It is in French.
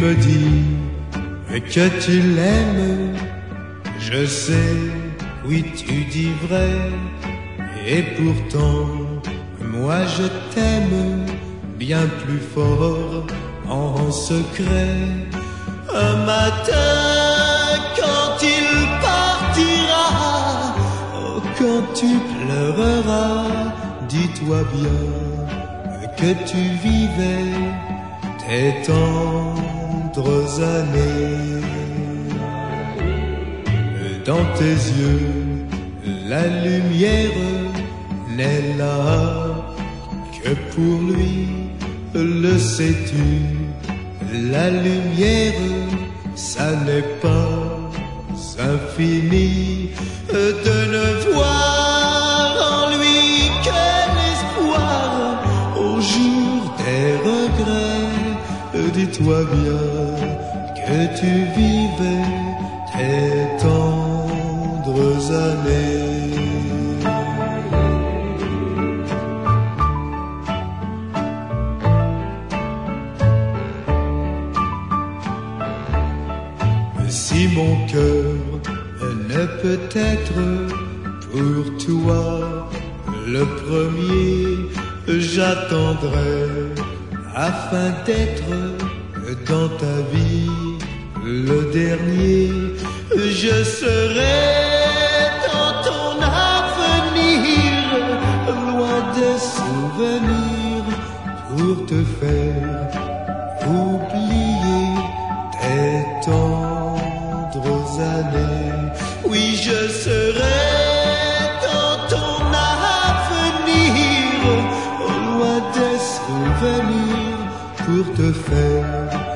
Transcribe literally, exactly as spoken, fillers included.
me dis que tu l'aimes, je sais, oui tu dis vrai, et pourtant moi je t'aime bien plus fort en secret. Un matin quand il partira, oh, quand tu pleureras, dis-toi bien que tu vivais tes tendres années. Dans tes yeux, la lumière n'est là que pour lui, le sais-tu, la lumière, ça n'est pas infini, de ne voir en lui que l'espoir au jour des regrets. Dis-toi bien que tu vivais tes tendres années. Si mon cœur ne peut être pour toi le premier, j'attendrai afin d'être dans ta vie le dernier. Je serai dans ton avenir, loin des souvenirs, pour te faire oublier tes tendres années. Oui, je serai dans ton avenir, loin des souvenirs, pour te faire